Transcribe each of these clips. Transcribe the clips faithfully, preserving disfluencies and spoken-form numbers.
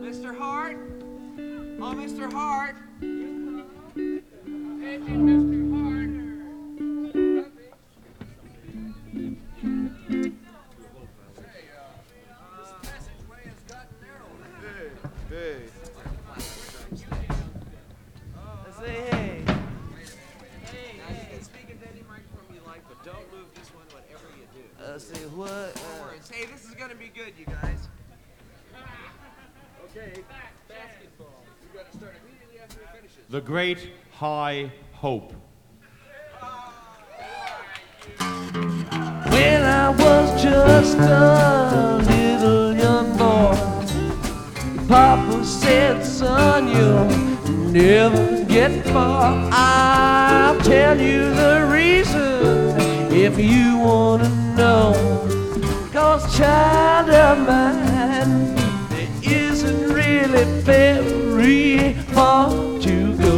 Mister Hart? Oh, Mister Hart. Hey, Mister Hart. Hey, uh, this passageway has gotten narrow. Hey, hey. Say hey. Hey, now you can speak into any microphone you like, but don't move this one whatever you do. Uh, say what? No Uh, worries. Hey, this is gonna be good, you guys. Okay, basketball. We gotta start immediately after he finishes. The Great High Hope. When I was just a little young boy, Papa said, son, you'll never get far. I'll tell you the reason if you want to know. Cause child of mine, there isn't really very far to go.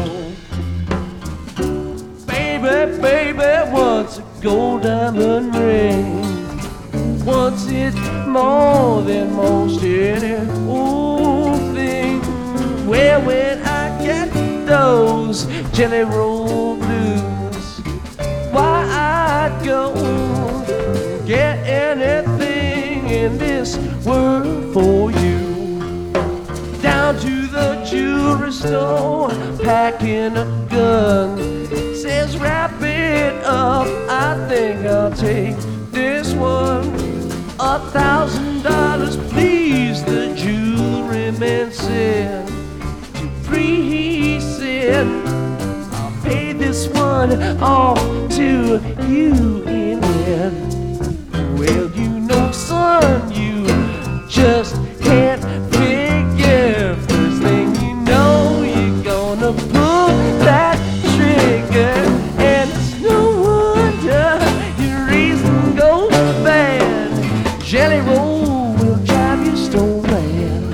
Baby, baby, what's a gold diamond ring? What's it more than most any old thing? Well, when I get those jelly roll blues, why I'd go get anything in this world for you. Down to the jewelry store, packing a gun. Says wrap it up, I think I'll take this one. A thousand dollars, please, the jewelry man said. Dupree, he said, I'll pay this one off to you in the end. Well, you know, son, you just can't figure. First thing you know, you're gonna pull that trigger. And it's no wonder your reason goes bad. Jelly roll will drive you stone mad.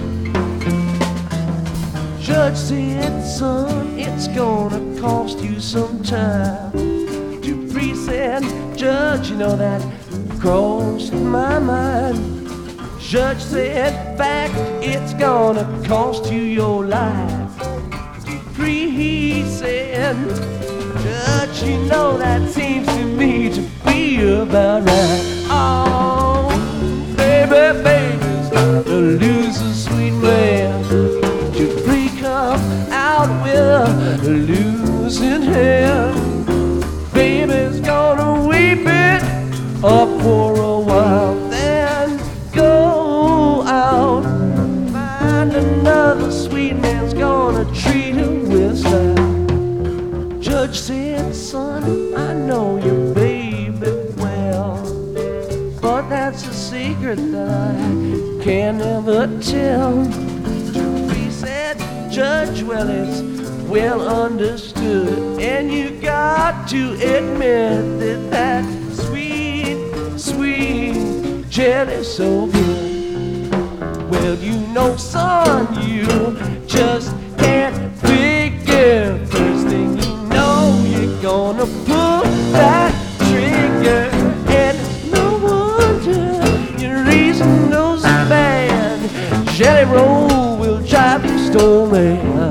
Judge said, son, it's gonna cost you some time. Dupree said, Judge, you know that crossed my mind. Judge said, fact, it's gonna cost you your life. Dupree, he said, Judge, you know that seems to me to be about right. Oh, baby, baby's the loser's sweet man. Dupree come out with a losing hand. Baby's gonna weep it up for a while, then go out, find another sweet man's gonna treat him with style. Judge said, son, I know your baby well, but that's a secret that I can never tell. Dupree said, Judge, well, it's well understood, and you got to admit that that sweet, sweet jelly's so good. Well, you know, son, you just can't figure. First thing you know, you're gonna pull that trigger, and no wonder your reason goes bad. Jelly roll will drive you stone mad.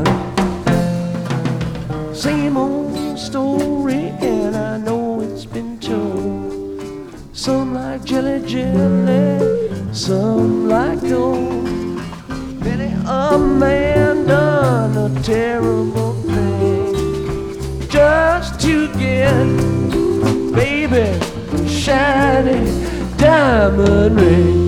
Same old story, and I know it's been told. Some like jelly jelly, some like gold. Many a man done a terrible thing just to get, baby, shiny diamond ring.